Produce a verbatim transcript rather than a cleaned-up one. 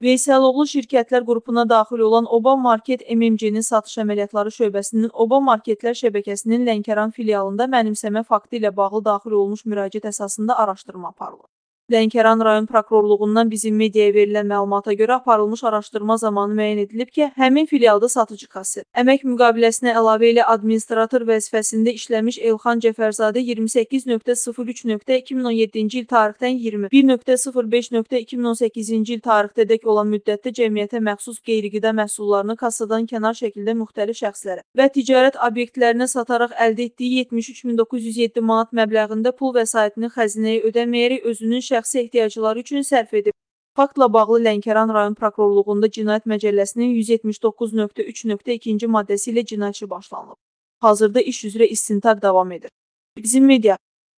Veysəloğlu şirkətlər qrupuna daxil olan Oba Market M M C-nin satış əməliyyatları şöbəsinin Oba Marketlər şəbəkəsinin Lənkəran filialında mənimsəmə faktı ilə bağlı daxil olmuş müraciət əsasında araşdırma aparılır. Lənkəran rayon prokurorluğundan bizim mediaya verilən məlumata görə aparılmış araşdırma zamanı müəyyən edilib ki, həmin filialda satıcı kassir, əmək müqaviləsinə əlavə ilə administrator vəzifəsində işləmiş Elxan Cəfərzadə iyirmi səkkiz nöqtə sıfır üç nöqtə iki min on yeddinci il tarixdən iyirmi bir nöqtə sıfır beş nöqtə iki min on səkkizinci il tarixdədək olan müddətdə cəmiyyətə məxsus qeyri-qida məhsullarını kassadan kənar şəkildə müxtəlif şəxslərə və ticarət obyektlərinə sataraq əldə etdiyi yetmiş üç min doqquz yüz yeddi manat məbləğində pul vəsaitini xəzinəyə ödəməyərək özünün şəxsi ehtiyacları üçün sərf edib. Faktla bağlı Lənkəran rayon prokurorluğunda Cinayət Məcəlləsinin yüz yetmiş doqquz nöqtə üç nöqtə ikinci maddəsi ilə cinayət işi başlanılıb. Hazırda iş üzrə istintaq davam edir. Bizim media